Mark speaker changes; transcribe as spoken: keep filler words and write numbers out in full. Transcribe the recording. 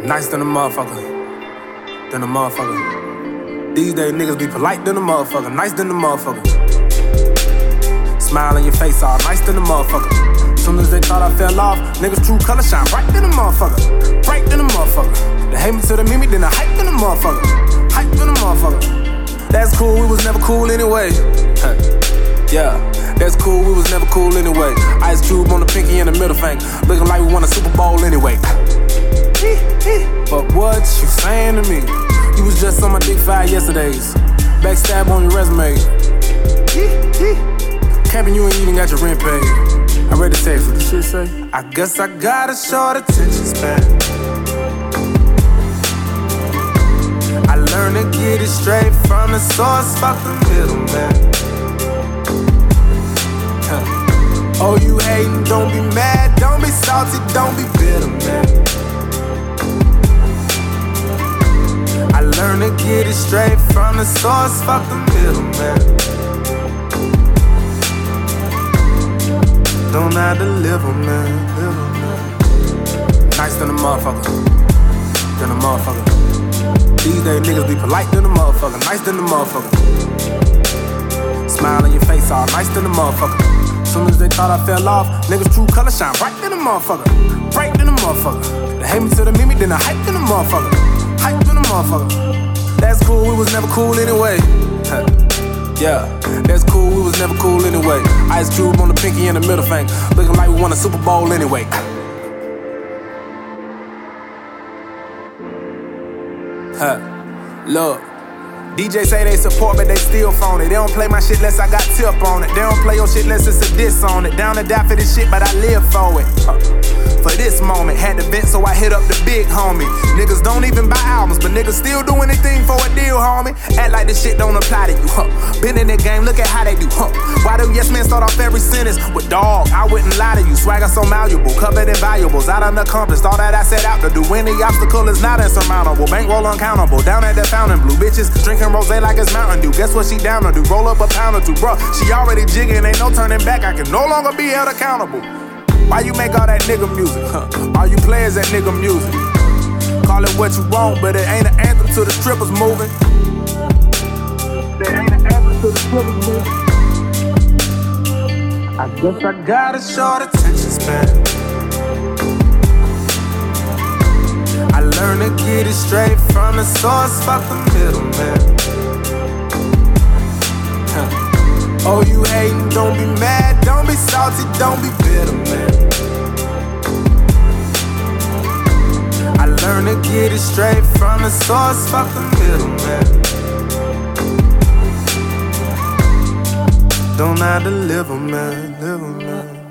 Speaker 1: Nice than a motherfucker. Than a motherfucker. These days niggas be polite than a motherfucker. Nice than a motherfucker. Smile on your face all nice than a motherfucker. Soon as they thought I fell off, niggas true color shine bright than a motherfucker. Bright than a motherfucker. They hate me till they meet me, then I hype than a motherfucker. Hype than a motherfucker. That's cool, we was never cool anyway. Yeah, that's cool, we was never cool anyway. Ice Cube on the pinky and the middle finger, looking like we won a Super Bowl anyway. But what you saying to me? You was just on my dick five yesterdays. Backstab on your resume. Camping, you ain't even got your rent paid. I read the text, what the shit say? I guess I got a short attention span. I learned to get it straight from the source, fuck the middleman. Oh, you hating, don't be mad, don't be salty, don't be bitter, man. I learned to get it straight from the source, fuck the middleman. Don't have to live on, man, live on, man. Nice than a motherfucker, than a motherfucker. These days niggas be polite than a motherfucker, nice than a motherfucker. Smile on your face all nice than a motherfucker. Soon as they thought I fell off, niggas true color shine bright than a motherfucker. Bright than a motherfucker. They hate me till they meet me, then I hype than a motherfucker. Hype than a motherfucker. That's cool, we was never cool anyway. Yeah, that's cool, we was never cool anyway. Ice Cube on the pinky and the middle finger, looking like we won a Super Bowl anyway. Huh, look. D J say they support, but they still phony. They don't play my shit unless I got tip on it. They don't play your shit unless it's a diss on it. Down to die for this shit, but I live for it. Huh. For this moment, had to vent, so I hit up the big homie. Niggas don't even buy albums, but niggas still do anything for a deal, homie. Act like this shit don't apply to you, huh? Been in that game, look at how they do, huh? Why do yes men start off every sentence with dog? I wouldn't lie to you, swagger so malleable, covered in valuables, I done accomplished all that I set out to do. Any obstacle is not insurmountable, bankroll uncountable. Down at the fountain, blue bitches drinking rosé like it's Mountain Dew. Guess what she down to do? Roll up a pound or two, bruh. She already jigging, ain't no turning back. I can no longer be held accountable. Why you make all that nigga music? Huh? All you players that nigga music. Call it what you want, but it ain't an anthem to the strippers moving. It ain't an anthem to the strippers moving. I guess I got a short attention span. I learned to get it straight from the source, fuck the middleman. Huh. Oh, you hating, don't be mad, don't be salty, don't be bitter, man. I learned to get it straight from the source, fuck the middleman. Don't have to live on, man, live on, man.